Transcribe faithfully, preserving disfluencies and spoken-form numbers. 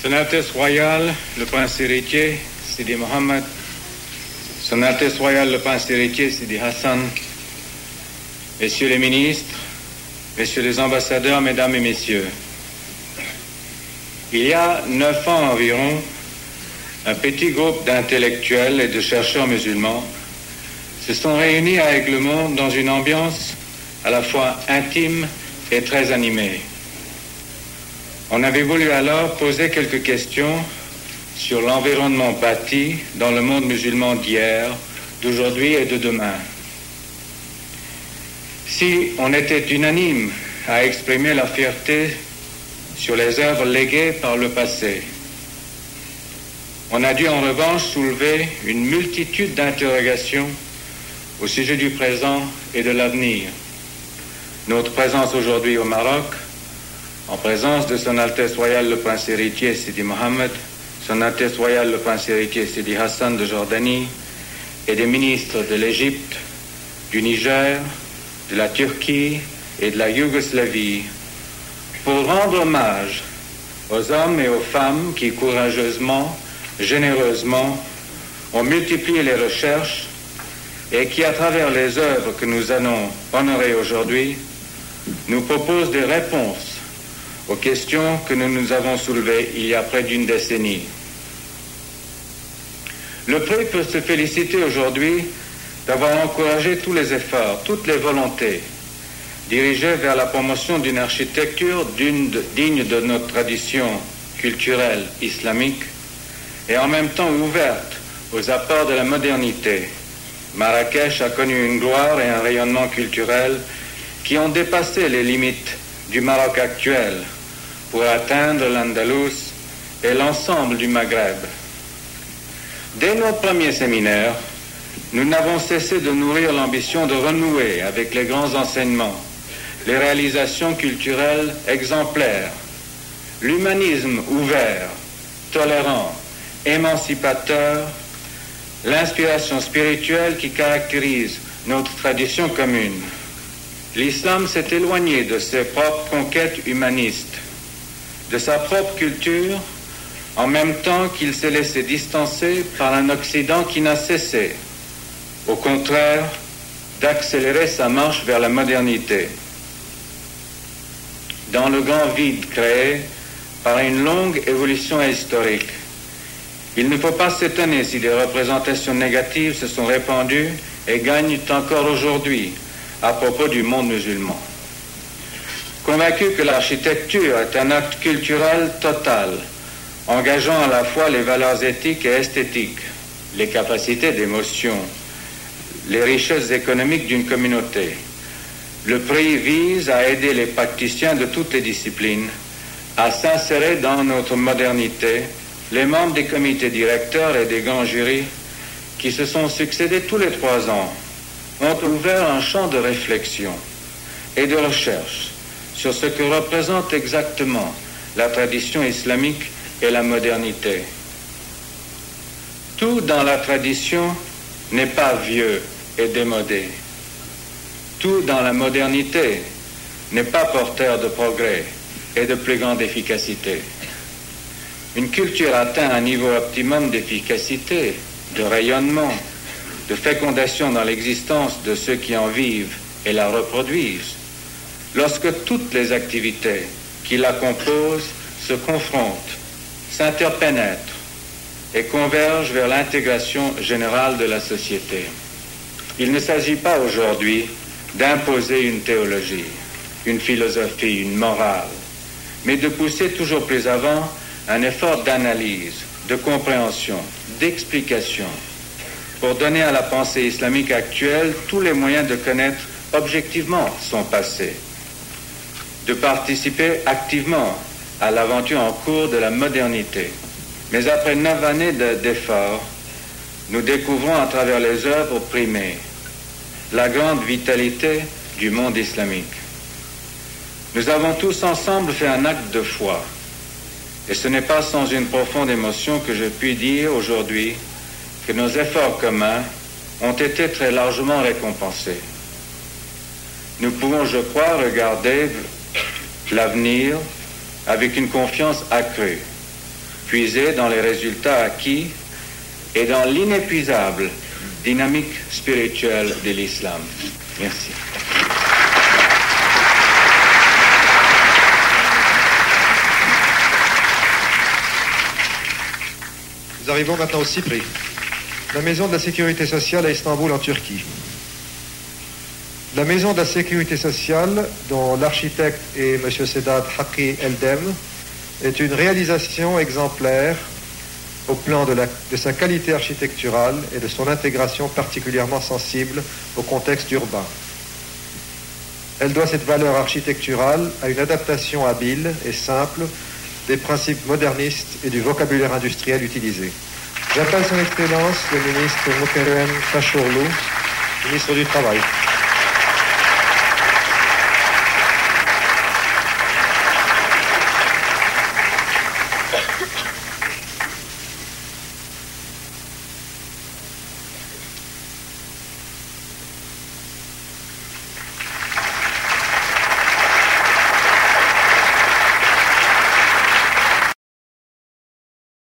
Son Altesse Royale, le Prince héritier, Sidi Mohammed, Son Altesse Royale, le Prince héritier, Sidi Hassan, Messieurs les ministres, Messieurs les ambassadeurs, Mesdames et Messieurs, il y a neuf ans environ, un petit groupe d'intellectuels et de chercheurs musulmans se sont réunis à Aigues-le-Mont dans une ambiance à la fois intime et très animée. On avait voulu alors poser quelques questions sur l'environnement bâti dans le monde musulman d'hier, d'aujourd'hui et de demain. Si on était unanime à exprimer la fierté sur les œuvres léguées par le passé, on a dû en revanche soulever une multitude d'interrogations au sujet du présent et de l'avenir. Notre présence aujourd'hui au Maroc, en présence de Son Altesse Royale le Prince héritier Sidi Mohammed, Son Altesse Royale le Prince héritier Sidi Hassan de Jordanie et des ministres de l'Égypte, du Niger, de la Turquie et de la Yougoslavie, pour rendre hommage aux hommes et aux femmes qui courageusement, généreusement, ont multiplié les recherches et qui, à travers les œuvres que nous allons honorer aujourd'hui, nous proposent des réponses aux questions que nous nous avons soulevées il y a près d'une décennie. Le prix peut se féliciter aujourd'hui d'avoir encouragé tous les efforts, toutes les volontés dirigées vers la promotion d'une architecture d'une de, digne de notre tradition culturelle islamique et en même temps ouverte aux apports de la modernité. Marrakech a connu une gloire et un rayonnement culturel qui ont dépassé les limites du Maroc actuel pour atteindre l'Andalous et l'ensemble du Maghreb. Dès nos premiers séminaires, nous n'avons cessé de nourrir l'ambition de renouer avec les grands enseignements, les réalisations culturelles exemplaires, l'humanisme ouvert, tolérant, émancipateur, l'inspiration spirituelle qui caractérise notre tradition commune. L'islam s'est éloigné de ses propres conquêtes humanistes, de sa propre culture, en même temps qu'il s'est laissé distancer par un Occident qui n'a cessé, au contraire, d'accélérer sa marche vers la modernité. Dans le grand vide créé par une longue évolution historique, il ne faut pas s'étonner si des représentations négatives se sont répandues et gagnent encore aujourd'hui à propos du monde musulman. Convaincu que l'architecture est un acte culturel total, engageant à la fois les valeurs éthiques et esthétiques, les capacités d'émotion, les richesses économiques d'une communauté, le prix vise à aider les praticiens de toutes les disciplines à s'insérer dans notre modernité. Les membres des comités directeurs et des grands jurys qui se sont succédés tous les trois ans ont ouvert un champ de réflexion et de recherche sur ce que représente exactement la tradition islamique et la modernité. Tout dans la tradition n'est pas vieux et démodé. Tout dans la modernité n'est pas porteur de progrès et de plus grande efficacité. Une culture atteint un niveau optimum d'efficacité, de rayonnement, de fécondation dans l'existence de ceux qui en vivent et la reproduisent, lorsque toutes les activités qui la composent se confrontent, s'interpénètrent et convergent vers l'intégration générale de la société. Il ne s'agit pas aujourd'hui d'imposer une théologie, une philosophie, une morale, mais de pousser toujours plus avant un effort d'analyse, de compréhension, d'explication, pour donner à la pensée islamique actuelle tous les moyens de connaître objectivement son passé, de participer activement à l'aventure en cours de la modernité. Mais après neuf années de, d'efforts, nous découvrons à travers les œuvres primées la grande vitalité du monde islamique. Nous avons tous ensemble fait un acte de foi. Et ce n'est pas sans une profonde émotion que je puis dire aujourd'hui que nos efforts communs ont été très largement récompensés. Nous pouvons, je crois, regarder l'avenir avec une confiance accrue. puiser dans les résultats acquis et dans l'inépuisable dynamique spirituelle de l'islam. Merci. Nous arrivons maintenant au CIPRI, la Maison de la Sécurité Sociale à Istanbul en Turquie. La Maison de la Sécurité Sociale, dont l'architecte est M. Sedat Hakkı Eldem, est une réalisation exemplaire au plan de, la, de sa qualité architecturale et de son intégration particulièrement sensible au contexte urbain. Elle doit cette valeur architecturale à une adaptation habile et simple des principes modernistes et du vocabulaire industriel utilisé. J'appelle son Excellence le ministre Mukerrem Taşoğlu, ministre du Travail.